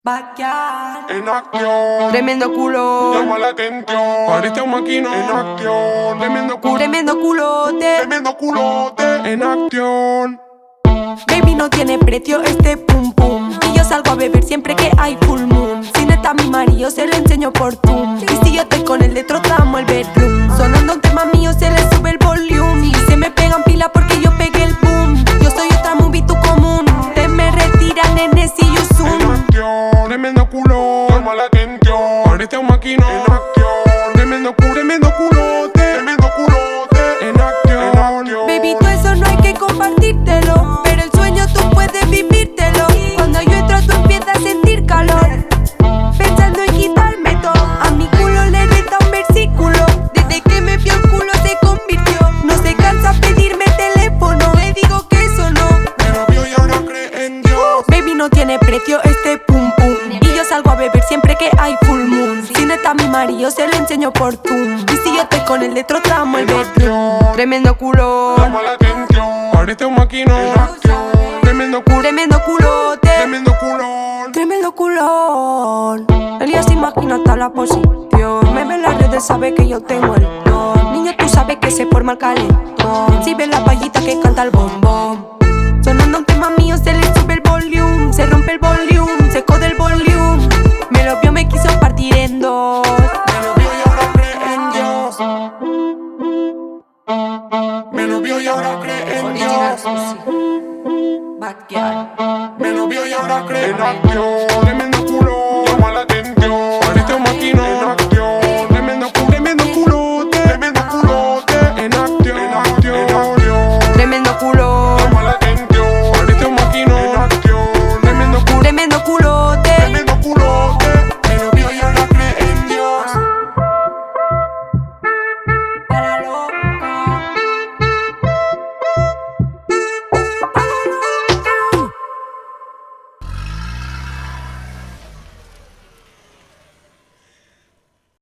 Backyard en acción, tremendo culo, llama la atención. Parece un maquino en acción, tremendo culo, tremendo culote. tremendo culote en acción. Baby, no tiene precio este pum pum. Y yo salgo a beber siempre que hay full moon. Si no está mi marido, se lo enseño por Zoom. Y si yo estoy con él, le trotamos el bedroom. Sonando un tema mío, se le sube el volumen. Y se me pegan pila porque yo pegué el boom. Yo soy otra movie, tu común. Te me retiran, nene, si yo En zoom. acción, tremendo culo, llama la atención. Parece un maquino en acción, tremendo culote, tremendo culote en acción. Baby, todo eso no hay que compartírtelo, pero el sueño tú puedes vivírtelo. Cuando yo entro tú empiezas a sentir calor, pensando en quitarme todo. A mi culo le reza un versículo. Desde que me vio el culo se convirtió. No se cansa pedirme teléfono, le digo que eso no. Me lo vio y ahora cree en Dios. Baby, no tiene precio este pum pum. Y yo salgo a beber siempre que hay full moon. Si no está mi marido, se lo enseño por Zoom. Y si yo estoy con él, le trotamos el bedroom. Tremendo culo, Llama la atención, parece un maquino en acción, tremendo culote. tremendo culón. Tremendo culón. Elías imagina hasta la posición. Me ve en las redes, sabe que yo tengo el don. Niño, tú sabes que se forma el calentón. Si ves la payita que canta el bombón. Sonando un tema mío, se le sube el volumen. Se rompe el volumen.